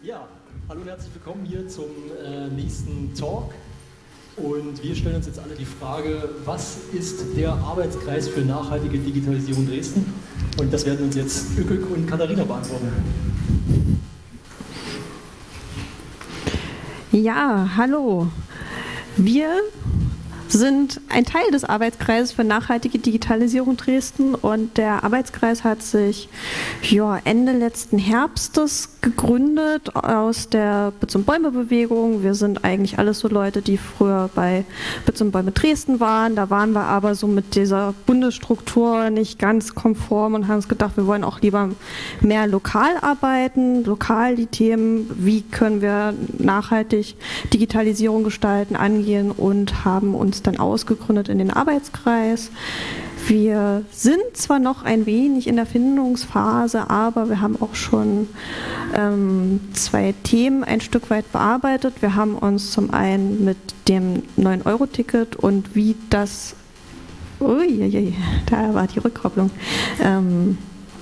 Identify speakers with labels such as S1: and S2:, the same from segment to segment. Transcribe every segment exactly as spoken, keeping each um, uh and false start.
S1: Ja, hallo und herzlich willkommen hier zum äh, nächsten Talk. Und wir stellen uns jetzt alle die Frage, was ist der Arbeitskreis für nachhaltige Digitalisierung Dresden? Und das werden uns jetzt Ökök und Katharina beantworten.
S2: Ja, hallo. Wir sind ein Teil des Arbeitskreises für nachhaltige Digitalisierung Dresden und der Arbeitskreis hat sich ja, Ende letzten Herbstes gegründet aus der Bits und Bäume Bewegung. Wir sind eigentlich alles so Leute, die früher bei Bits und Bäume Dresden waren. Da waren wir aber so mit dieser Bundesstruktur nicht ganz konform und haben uns gedacht, wir wollen auch lieber mehr lokal arbeiten, lokal die Themen, wie können wir nachhaltig Digitalisierung gestalten, angehen und haben uns dann ausgegründet in den Arbeitskreis. Wir sind zwar noch ein wenig in der Findungsphase, aber wir haben auch schon ähm, zwei Themen ein Stück weit bearbeitet. Wir haben uns zum einen mit dem neun Euro Ticket und wie das, uiuiui, da war die Rückkopplung, ähm,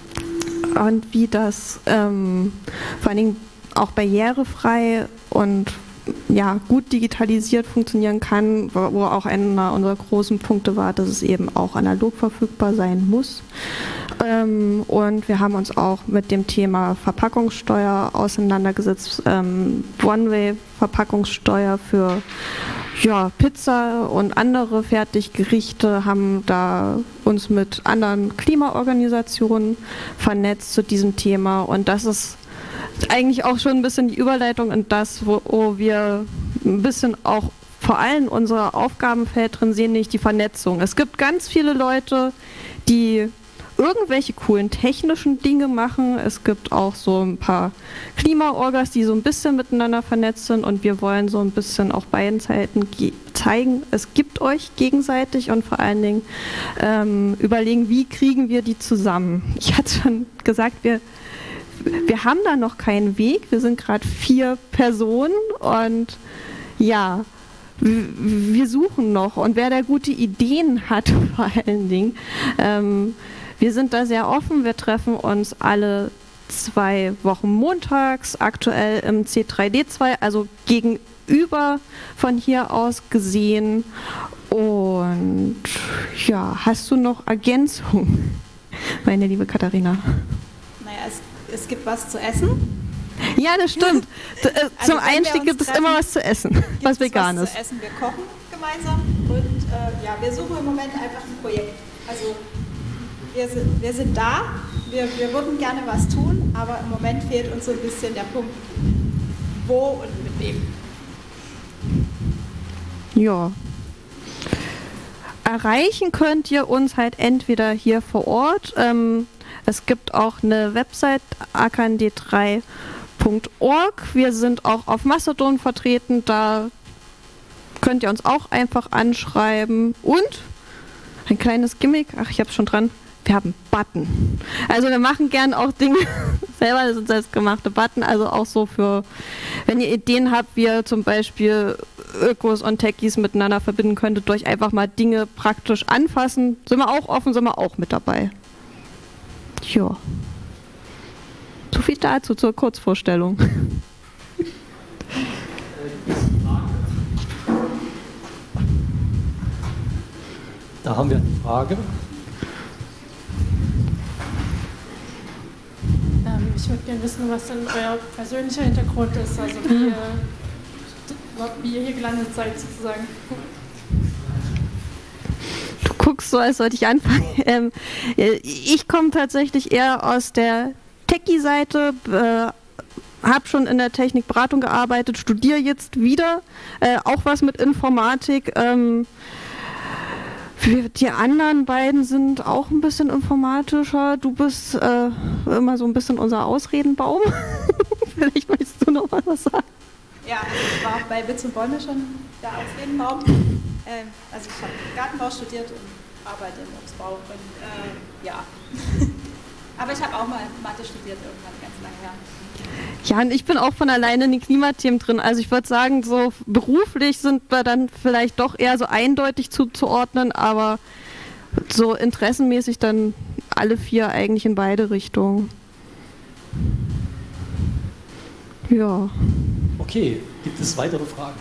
S2: und wie das ähm, vor allen Dingen auch barrierefrei und ja, gut digitalisiert funktionieren kann, wo auch einer unserer großen Punkte war, dass es eben auch analog verfügbar sein muss. Ähm, und wir haben uns auch mit dem Thema Verpackungssteuer auseinandergesetzt, ähm, One-Way-Verpackungssteuer für ja, Pizza und andere Fertiggerichte, haben da uns mit anderen Klimaorganisationen vernetzt zu diesem Thema und das ist eigentlich auch schon ein bisschen die Überleitung in das, wo, wo wir ein bisschen auch vor allem unser Aufgabenfeld drin sehen, nämlich die Vernetzung. Es gibt ganz viele Leute, die irgendwelche coolen technischen Dinge machen. Es gibt auch so ein paar Klimaorgas, die so ein bisschen miteinander vernetzt sind und wir wollen so ein bisschen auch beiden Seiten zeigen, es gibt euch gegenseitig und vor allen Dingen ähm, überlegen, wie kriegen wir die zusammen. Ich hatte schon gesagt, wir Wir haben da noch keinen Weg, wir sind gerade vier Personen und ja, wir suchen noch und wer da gute Ideen hat vor allen Dingen, ähm, wir sind da sehr offen, wir treffen uns alle zwei Wochen montags, aktuell im C drei D zwei, also gegenüber von hier aus gesehen und ja, hast du noch Ergänzungen, meine liebe Katharina?
S3: Naja, es Es gibt was zu essen.
S2: Ja, das stimmt.
S3: Also
S2: Zum Einstieg gibt es immer was zu essen, was Veganes.
S3: Was zu essen. Wir kochen gemeinsam und äh, ja, wir suchen im Moment einfach ein Projekt. Also wir sind, wir sind da, wir, wir würden gerne was tun, aber im Moment fehlt uns so ein bisschen der Punkt, wo und mit wem.
S2: Ja. Erreichen könnt ihr uns halt entweder hier vor Ort. Ähm, Es gibt auch eine Website, a k n d drei punkt org. Wir sind auch auf Mastodon vertreten, da könnt ihr uns auch einfach anschreiben. Und ein kleines Gimmick, ach, ich hab's schon dran, wir haben Button. Also wir machen gern auch Dinge selber, das sind selbstgemachte Button, also auch so für, wenn ihr Ideen habt, wie ihr zum Beispiel Ökos und Techies miteinander verbinden könntet, durch einfach mal Dinge praktisch anfassen. Sind wir auch offen, sind wir auch mit dabei. Ja. So viel dazu zur Kurzvorstellung.
S1: Da haben wir eine Frage.
S4: Ähm, ich würde gerne wissen, was denn euer persönlicher Hintergrund ist, also wie ihr, wie ihr hier gelandet seid sozusagen.
S2: Du guckst so, als sollte ich anfangen. Ähm, ich komme tatsächlich eher aus der Techie-Seite, äh, habe schon in der Technikberatung gearbeitet, studiere jetzt wieder, äh, auch was mit Informatik. Ähm, die anderen beiden sind auch ein bisschen informatischer. Du bist äh, immer so ein bisschen unser Ausredenbaum. Vielleicht möchtest du noch mal was sagen.
S3: Ja, also ich war auch bei Bits und Bäume schon der Ausredenbaum. Ähm, also ich habe Gartenbau studiert und arbeite im Obstbau und äh, ja. Aber ich habe auch mal Mathe studiert irgendwann ganz lange her.
S2: Ja, und ich bin auch von alleine in den Klimathemen drin. Also ich würde sagen, so beruflich sind wir dann vielleicht doch eher so eindeutig zuzuordnen, aber so interessenmäßig dann alle vier eigentlich in beide Richtungen. Ja.
S1: Okay, gibt es weitere Fragen?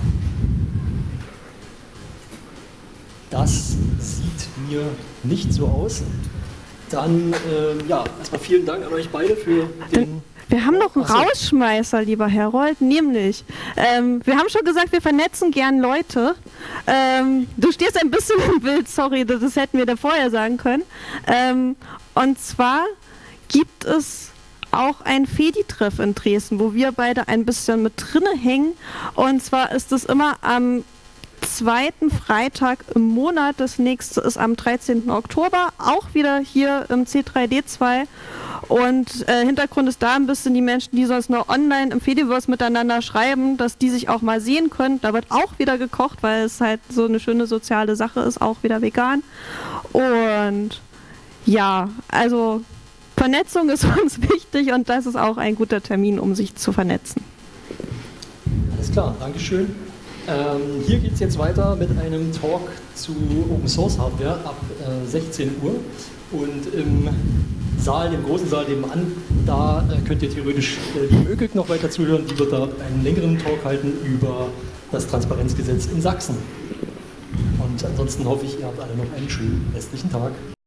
S1: Das sieht mir nicht so aus. Dann, ähm, ja, erstmal vielen Dank an euch beide für den...
S2: Wir haben noch einen
S1: Ach so.
S2: Rausschmeißer, lieber Herold, nämlich, ähm, wir haben schon gesagt, wir vernetzen gern Leute. Ähm, du stehst ein bisschen im Bild, sorry, das, das hätten wir da vorher sagen können. Ähm, und zwar gibt es auch ein Fedi-Treff in Dresden, wo wir beide ein bisschen mit drinne hängen. Und zwar ist es immer am zweiten Freitag im Monat. Das nächste ist am dreizehnten Oktober, auch wieder hier im C drei D zwei. Und äh, Hintergrund ist da ein bisschen die Menschen, die sonst nur online im Fediverse miteinander schreiben, dass die sich auch mal sehen können. Da wird auch wieder gekocht, weil es halt so eine schöne soziale Sache ist, auch wieder vegan. Und ja, also Vernetzung ist uns wichtig und das ist auch ein guter Termin, um sich zu vernetzen.
S1: Alles klar, Dankeschön. Ähm, hier geht es jetzt weiter mit einem Talk zu Open Source Hardware ab äh, sechzehn Uhr. Und im Saal, dem großen Saal nebenan, da äh, könnt ihr theoretisch äh, die Ökik noch weiter zuhören. Die wird da einen längeren Talk halten über das Transparenzgesetz in Sachsen. Und ansonsten hoffe ich, ihr habt alle noch einen schönen restlichen Tag.